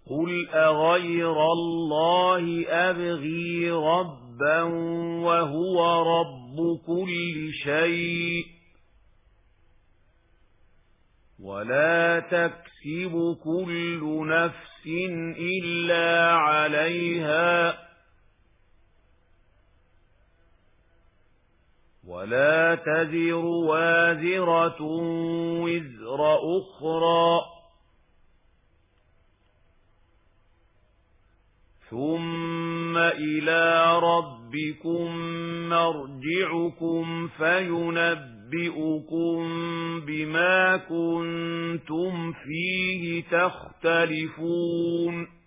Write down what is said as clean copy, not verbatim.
قُلْ أَغَيْرَ اللَّهِ أَبْغِي رَبًّا وَهُوَ رَبُّ كُلِّ شَيْءٍ وَلَا تَكْسِبُ كُلُّ نَفْسٍ إِلَّا عَلَيْهَا وَلَا تَزِرُ وَازِرَةٌ وِزْرَ أُخْرَى ثُمَّ إِلَى رَبِّكُمْ مَرْجِعُكُمْ فَيُنَبِّئُكُم بِمَا كُنتُمْ فِيهِ تَخْتَلِفُونَ